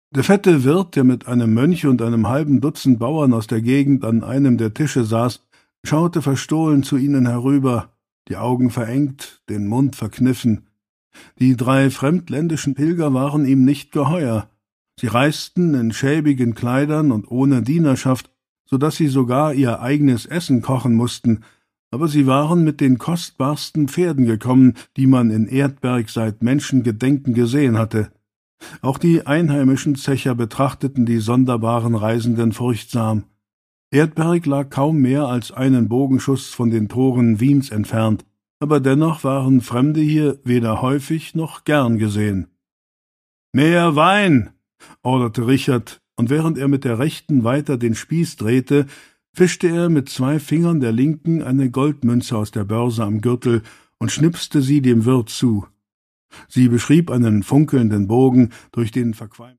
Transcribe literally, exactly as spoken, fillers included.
Der fette Wirt, der mit einem Mönch und einem halben Dutzend Bauern aus der Gegend an einem der Tische saß, schaute verstohlen zu ihnen herüber, die Augen verengt, den Mund verkniffen. Die drei fremdländischen Pilger waren ihm nicht geheuer. Sie reisten in schäbigen Kleidern und ohne Dienerschaft, so daß sie sogar ihr eigenes Essen kochen mussten, aber sie waren mit den kostbarsten Pferden gekommen, die man in Erdberg seit Menschengedenken gesehen hatte. Auch die einheimischen Zecher betrachteten die sonderbaren Reisenden furchtsam. Erdberg lag kaum mehr als einen Bogenschuss von den Toren Wiens entfernt, aber dennoch waren Fremde hier weder häufig noch gern gesehen. »Mehr Wein!« orderte Richard, und während er mit der rechten weiter den Spieß drehte, fischte er mit zwei Fingern der linken eine Goldmünze aus der Börse am Gürtel und schnipste sie dem Wirt zu. Sie beschrieb einen funkelnden Bogen, durch den verqualmten